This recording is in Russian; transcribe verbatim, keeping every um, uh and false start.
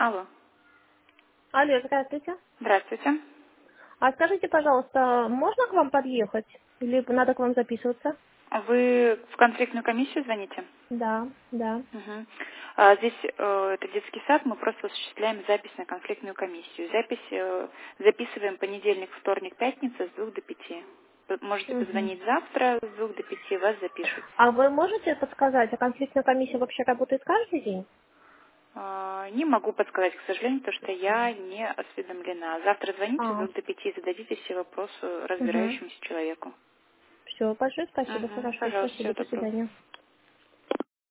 Алло. Алло, здравствуйте. Здравствуйте. А скажите, пожалуйста, можно к вам подъехать? Или надо к вам записываться? Вы в конфликтную комиссию звоните? Да, да. Мгм. А, Здесь э, это детский сад, мы просто осуществляем запись на конфликтную комиссию. Запись э, записываем понедельник, вторник, пятница с двух до пяти. Вы можете Мгм. позвонить завтра с двух до пяти, вас запишут. А вы можете подсказать, а конфликтная комиссия вообще работает каждый день? А, Не могу подсказать, к сожалению, потому что я не осведомлена. Завтра звоните с А, двух до пяти и зададите все вопросы угу. разбирающемуся человеку. Все, большое спасибо, Угу. хорошо, Пожалуйста, спасибо, всего до доброго. свидания.